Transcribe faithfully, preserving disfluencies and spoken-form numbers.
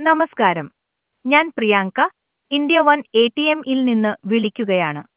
നമസ്കാരം, ഞാൻ Priyanka, India one A T എമ്മിൽ നിന്ന് വിളിക്കുകയാണ്.